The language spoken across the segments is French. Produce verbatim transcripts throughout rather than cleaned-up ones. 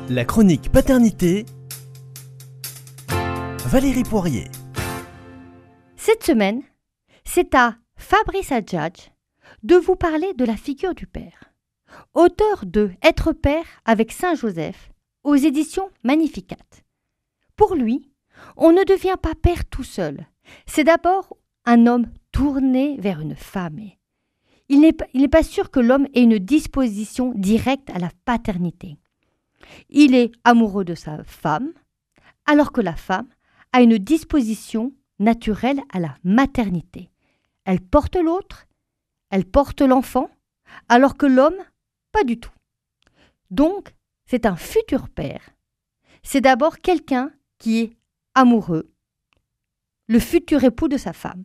La chronique paternité, Valérie Poirier. Cette semaine, c'est à Fabrice Adjadj de vous parler de la figure du père, auteur de Être père avec Saint Joseph aux éditions Magnificat. Pour lui, on ne devient pas père tout seul. C'est d'abord un homme tourné vers une femme. Il n'est, il n'est pas sûr que l'homme ait une disposition directe à la paternité. Il est amoureux de sa femme, alors que la femme a une disposition naturelle à la maternité. Elle porte l'autre, elle porte l'enfant, alors que l'homme, pas du tout. Donc, c'est un futur père. C'est d'abord quelqu'un qui est amoureux, le futur époux de sa femme.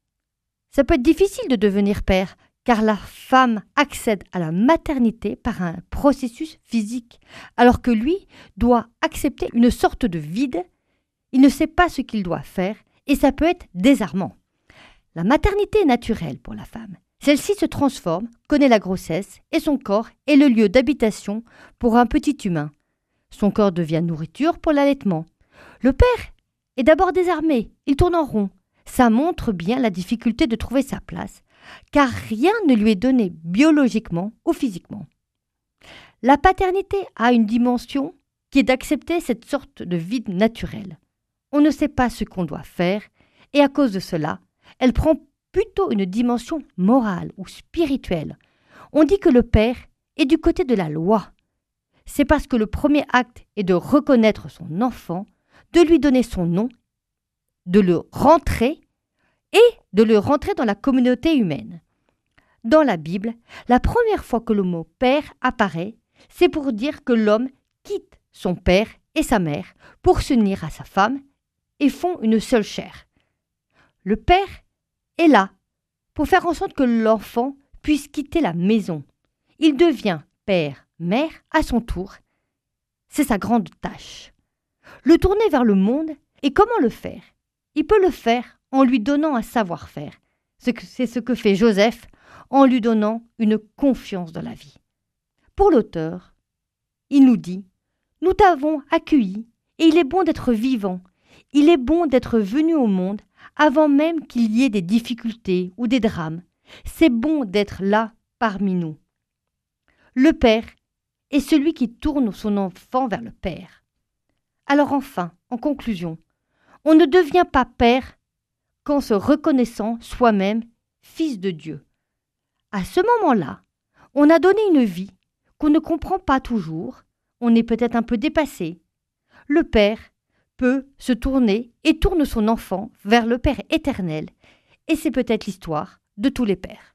Ça peut être difficile de devenir père, car la femme accède à la maternité par un processus physique, alors que lui doit accepter une sorte de vide. Il ne sait pas ce qu'il doit faire, et ça peut être désarmant. La maternité est naturelle pour la femme. Celle-ci se transforme, connaît la grossesse, et son corps est le lieu d'habitation pour un petit humain. Son corps devient nourriture pour l'allaitement. Le père est d'abord désarmé, il tourne en rond. Ça montre bien la difficulté de trouver sa place, car rien ne lui est donné biologiquement ou physiquement. La paternité a une dimension qui est d'accepter cette sorte de vide naturel. On ne sait pas ce qu'on doit faire, et à cause de cela, elle prend plutôt une dimension morale ou spirituelle. On dit que le père est du côté de la loi. C'est parce que le premier acte est de reconnaître son enfant, de lui donner son nom, de le rentrer et de le rentrer dans la communauté humaine. Dans la Bible, la première fois que le mot « père » apparaît, c'est pour dire que l'homme quitte son père et sa mère pour s'unir à sa femme et font une seule chair. Le père est là pour faire en sorte que l'enfant puisse quitter la maison. Il devient père, mère à son tour. C'est sa grande tâche. Le tourner vers le monde, et comment le faire ? Il peut le faire en lui donnant un savoir-faire. C'est ce que fait Joseph en lui donnant une confiance dans la vie. Pour l'auteur, il nous dit « Nous t'avons accueilli et il est bon d'être vivant. Il est bon d'être venu au monde avant même qu'il y ait des difficultés ou des drames. C'est bon d'être là parmi nous. » Le père est celui qui tourne son enfant vers le père. Alors enfin, en conclusion, on ne devient pas père qu'en se reconnaissant soi-même fils de Dieu. À ce moment-là, on a donné une vie qu'on ne comprend pas toujours, on est peut-être un peu dépassé. Le père peut se tourner et tourne son enfant vers le Père éternel, et c'est peut-être l'histoire de tous les pères.